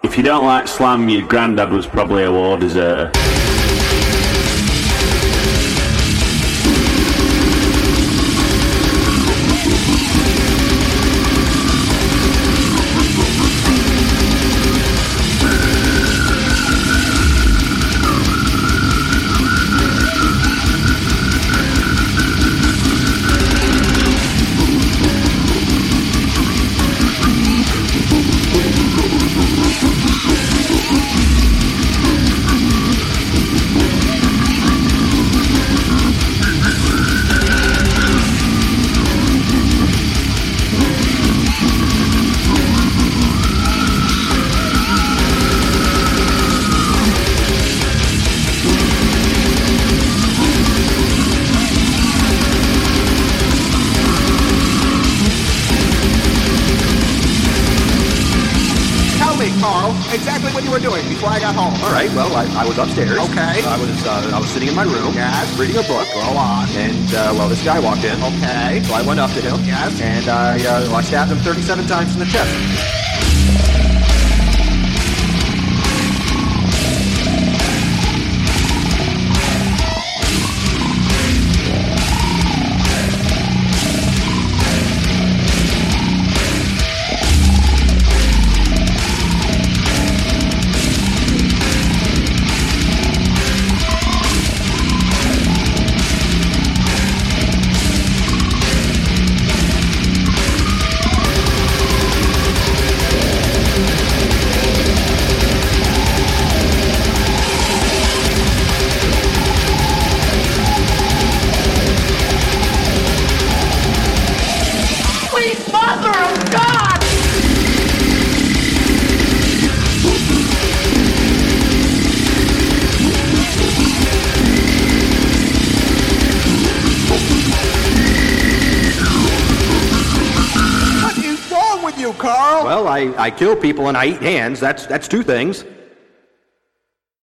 If you don't like slam, your granddad was probably a war deserter. Carl, exactly what you were doing before I got home. All right, well, I was upstairs. Okay. I was sitting in my room. Yes. Reading a book. Go on. And, well, this guy walked in. Okay. So I went up to him. Yes. And I stabbed him 37 times in the chest. Mother of God! What is wrong with you, Carl? Well, I kill people and I eat hands. That's two things.